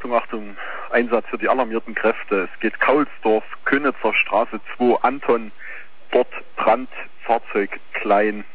Achtung, Achtung, Einsatz für die alarmierten Kräfte. Es geht Kaulsdorf, Könitzer Straße 2, Anton, dort Brand, Fahrzeug klein.